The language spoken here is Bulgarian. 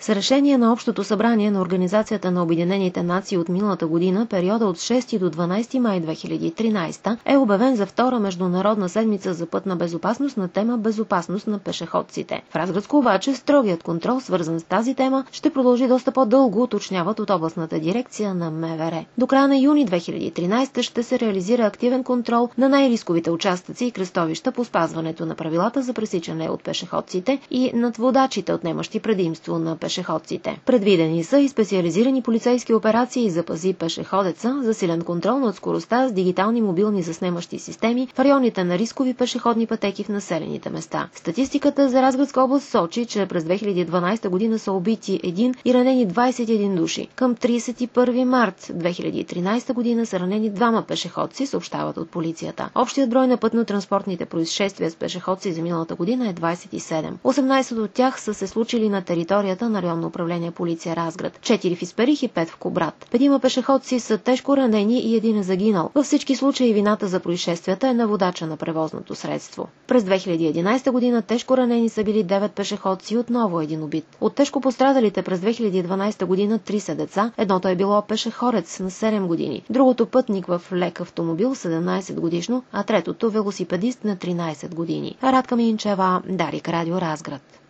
С решение на Общото събрание на Организацията на Обединените нации от миналата година, периода от 6 до 12 май 2013 е обявен за втора международна седмица за пътна безопасност на тема безопасност на пешеходците. В Разградско обаче строгият контрол, свързан с тази тема, ще продължи доста по-дълго, уточняват от областната дирекция на МВР. До края на юни 2013 ще се реализира активен контрол на най-рисковите участъци и кръстовища по спазването на правилата за пресичане от пешеходците и над водачите, отнемащи предимство на пешеходците. Предвидени са и специализирани полицейски операции "Запази пешеходеца", засилен контрол над скоростта с дигитални мобилни заснемащи системи в районите на рискови пешеходни пътеки в населените места. Статистиката за Разградска област сочи, че през 2012 година са убити 1 и ранени 21 души. Към 31 март 2013 година са ранени 2 пешеходци, съобщават от полицията. Общият брой на пътно-транспортните происшествия с пешеходци за миналата година е 27. 18 от тях са се случили на територията на районно управление полиция Разград, 4 в Исперих и 5 в Кубрат. 5 пешеходци са тежко ранени и 1 е загинал. Във всички случаи вината за происшествията е на водача на превозното средство. През 2011 година тежко ранени са били 9 пешеходци и отново 1 убит. От тежко пострадалите през 2012 година 3 са деца, едното е било пешеходец на 7 години, другото пътник в лек автомобил 17 годишно, а третото велосипедист на 13 години. Радка Минчева, Дарик, Радио Разград.